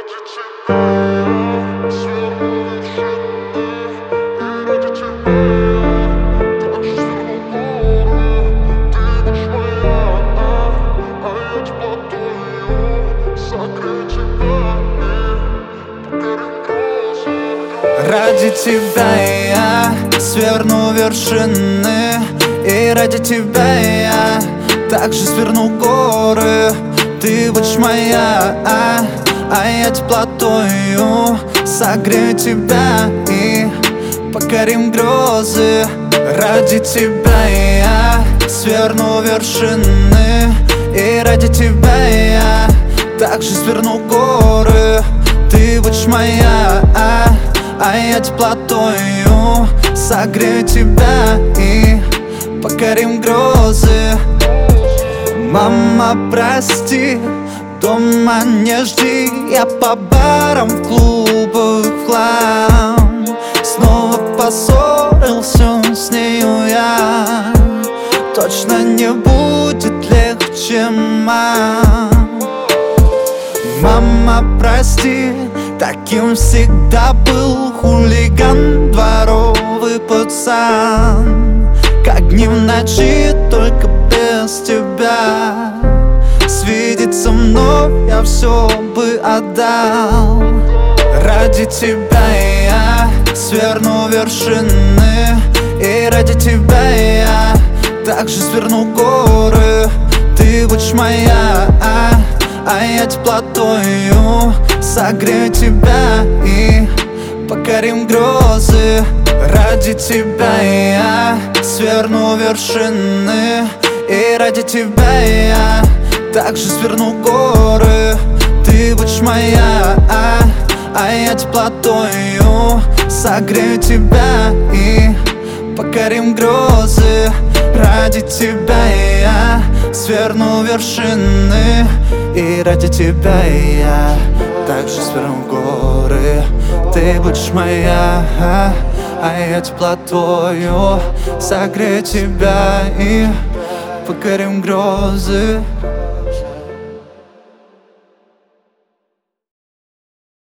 Ради тебя я сверну вершины, и ради тебя я также сверну горы. Ты будешь моя, а я теплотою согрею тебя и покорим грозы. Ради тебя я сверну вершины, и ради тебя я также сверну горы. Ты будешь моя, а я теплотою согрею тебя и покорим грозы. Мама, прости, дома не жди, я по барам, в клубах в хлам. Снова поссорился с нею я, точно не будет легче, мам. Мама, прости, таким всегда был хулиган, дворовый пацан. Как дни в ночи, только без тебя. Свидеться вновь я все бы отдал. Ради тебя я сверну вершины, и ради тебя я также сверну горы. Ты будешь моя, а я теплотою согрею тебя и покорим грозы. Ради тебя я сверну вершины, и ради тебя я также сверну горы. Ты будешь моя, а я теплотою согрею тебя и покорим грозы. Ради тебя я сверну вершины, и ради тебя я также сверну горы. Ты будешь моя, а я теплотою согрею тебя и покорим грозы.